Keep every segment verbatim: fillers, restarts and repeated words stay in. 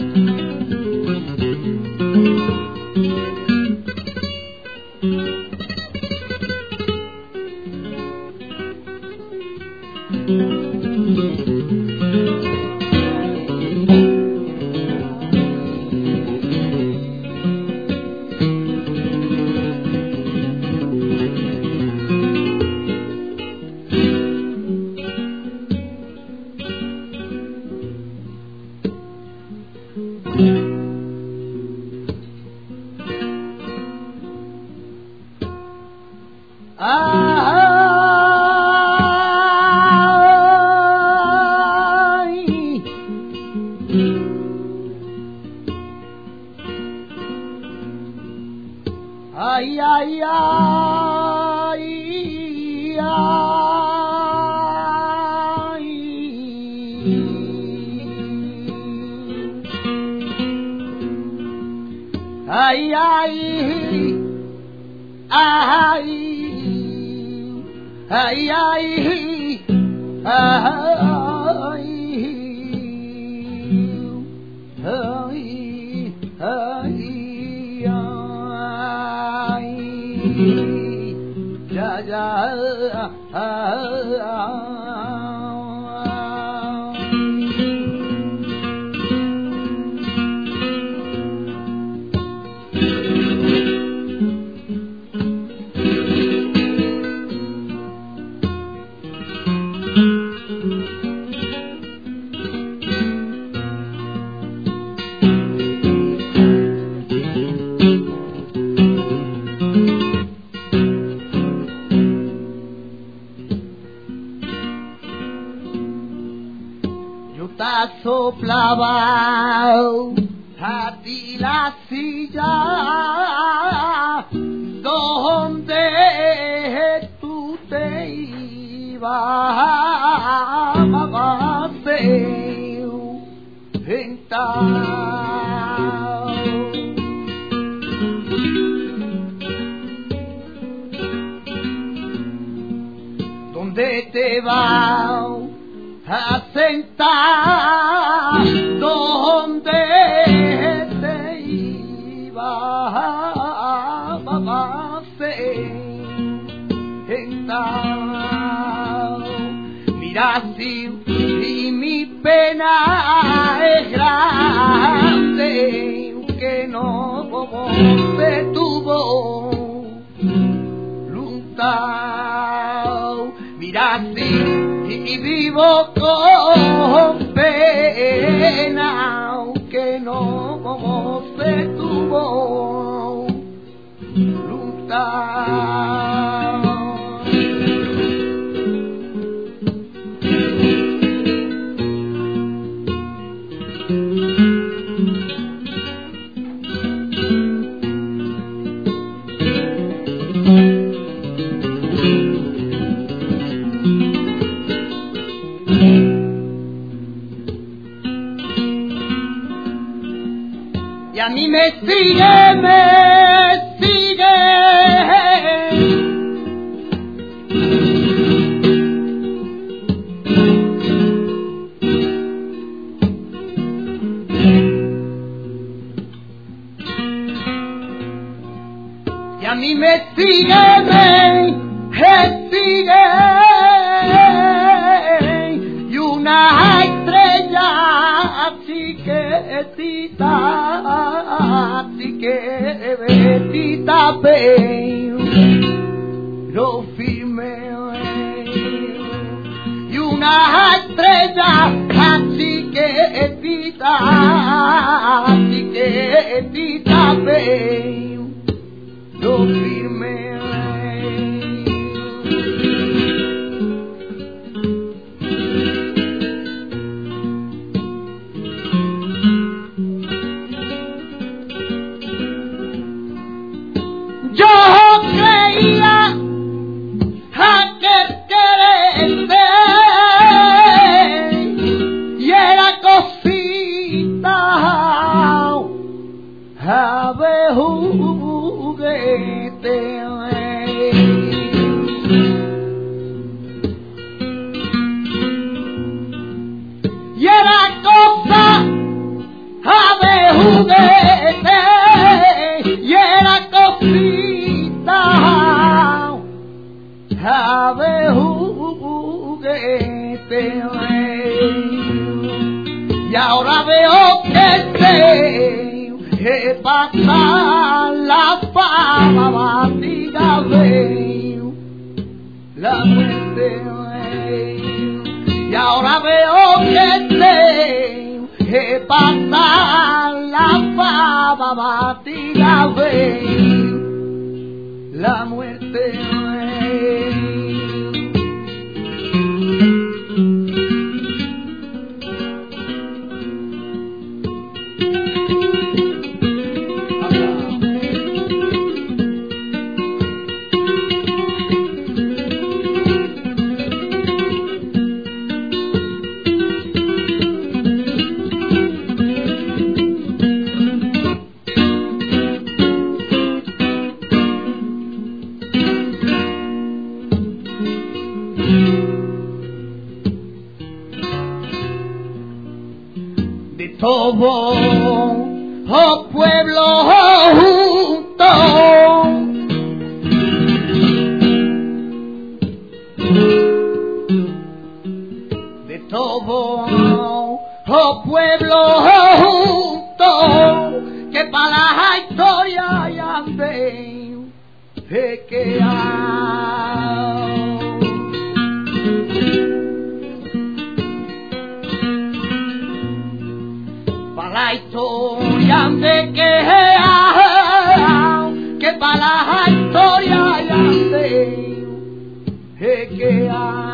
Ay, ay, ay, ay, ay, ay, ay, ay, ya, ya, soplaba a ti la silla donde tú te ibas a sentar, donde te vas a sentar, donde te ibas a sentar. Mira si, si mi pena es grande, que no conoce tu voluntad. Mira si y vivo con pena, aunque no conoce tu voluntad. Y a mí me sigue, me sigue. Y a mí me sigue, me sigue. Y una estrella chiquitita, chiquitita, pero firme. Y una estrella chiquitita, chiquitita, pero firme. Yo creía aquel quererte y era cosita y ahora veo que sé que pasa la fama batida veo la muerte y ahora veo que sé que pasa la fama batida veo la muerte. Todo oh pueblo junto de todo oh pueblo junto que para la historia ya veo que hay la historia de que que para la historia ya sé que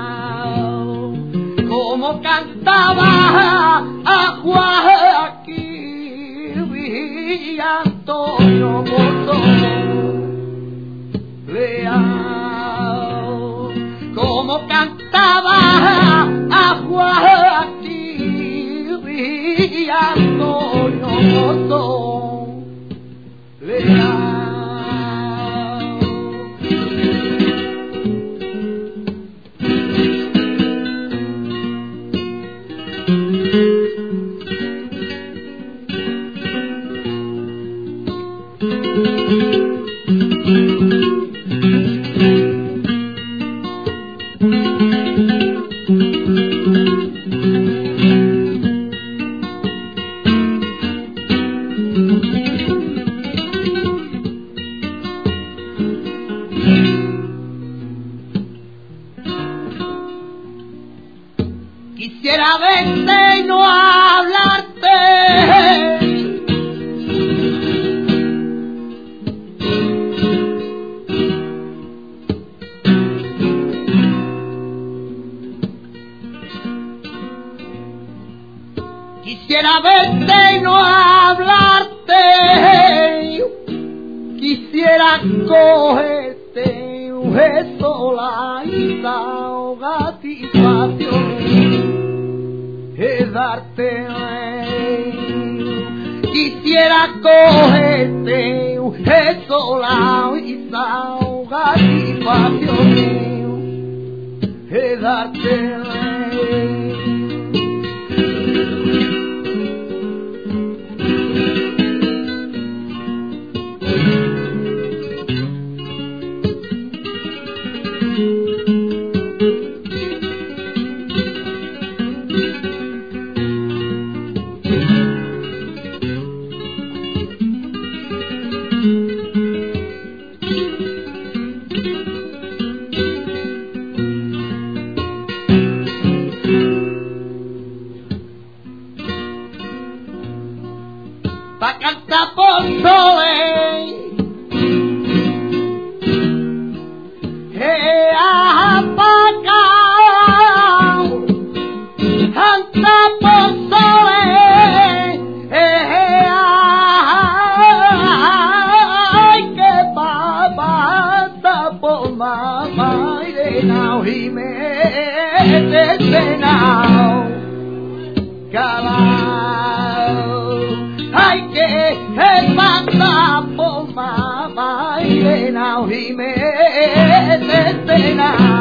como cantaba a Joaquín y Antonio Botón leal como cantaba a Joaquín y Antonio Botón leal. Quisiera verte y no hablarte, quisiera verte y no hablarte, quisiera cogerte un beso la isla satisfacción es darte, quisiera cogerte un beso la isla satisfacción es darte. Pa' cantar por soleil, he apagado, canta por soleil, he ay que babata por mamá y de now y me desenao, ay que el pasa por mamá y de now y me desena.